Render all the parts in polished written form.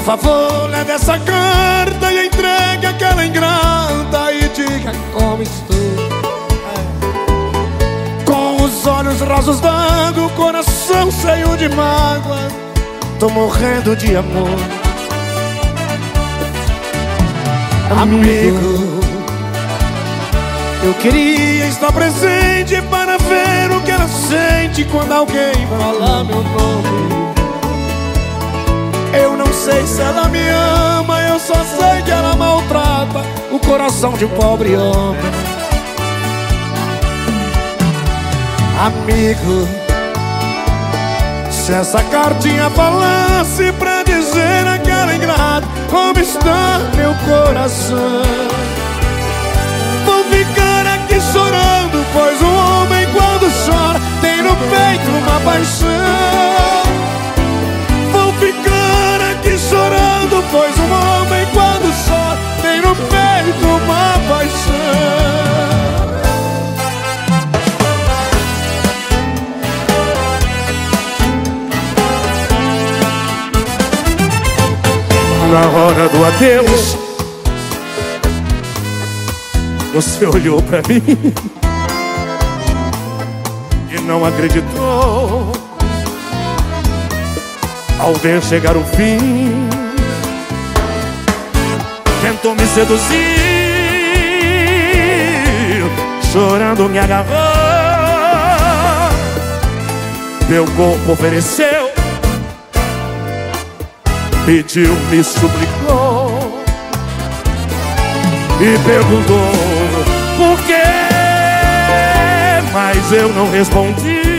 favor, leve essa carta e entregue aquela ingrata e diga como estou. Com os olhos rasos d'água, o coração cheio de mágoa, tô morrendo de amor. Amigo, eu queria estar presente para ver o que ela sente quando alguém fala meu nome. Eu não sei se ela me ama, eu só sei que ela maltrata o coração de um pobre homem. Amigo, se essa cartinha falasse pra dizer àquela ingrata como está meu coração, vou ficar aqui chorando, pois o homem quando chora tem no peito uma paixão. Vou ficar aqui chorando, pois um homem quando chora tem no peito uma paixão. Na hora do adeus, você olhou pra mim e não acreditou. Ao ver chegar o fim, tentou me seduzir, chorando me agarrou. Meu corpo ofereceu, pediu, me suplicou e perguntou por quê, mas eu não respondi.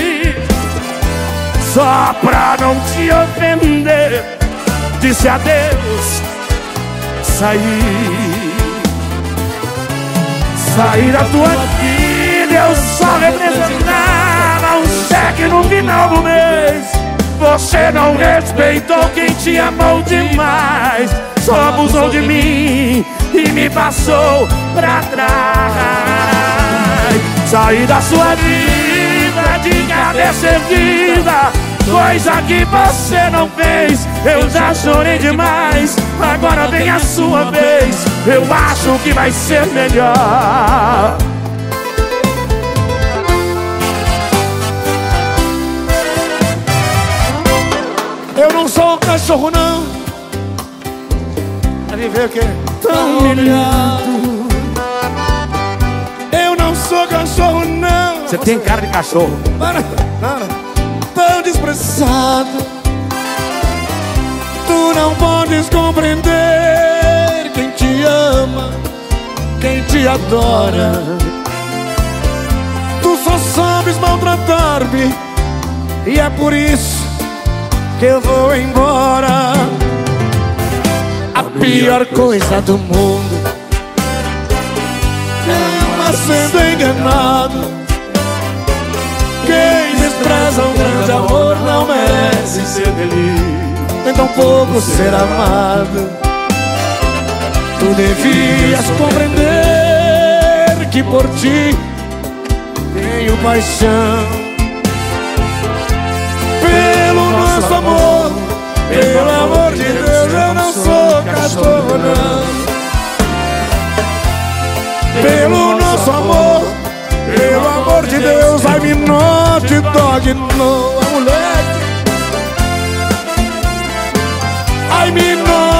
Só pra não te ofender, disse adeus, saí da tua vida, eu só representava um cheque no final do mês. Você não respeitou quem te amou demais, só abusou de mim e me passou pra trás. Saí da sua vida de cabeça erguida, coisa que você não fez, eu já chorei demais. Agora vem a sua vez, eu acho que vai ser melhor. Eu não sou cachorro não, pra viver o quê? Tão humilhado. Eu não sou cachorro não. Você tem cara de cachorro. Para. Tão desprezado, tu não podes compreender quem te ama, quem te adora. Tu só sabes maltratar-me e é por isso que eu vou embora. A pior coisa do mundo é uma sendo enganado. Quem despreza um grande amor não merece ser feliz, nem tampouco ser amado. Tu devias compreender que por ti tenho paixão. Pelo nosso amor, pelo amor de Deus, eu não sou cachorro não. Pelo nosso amor, pelo amor de Deus, I'm not dog, no, moleque. I'm not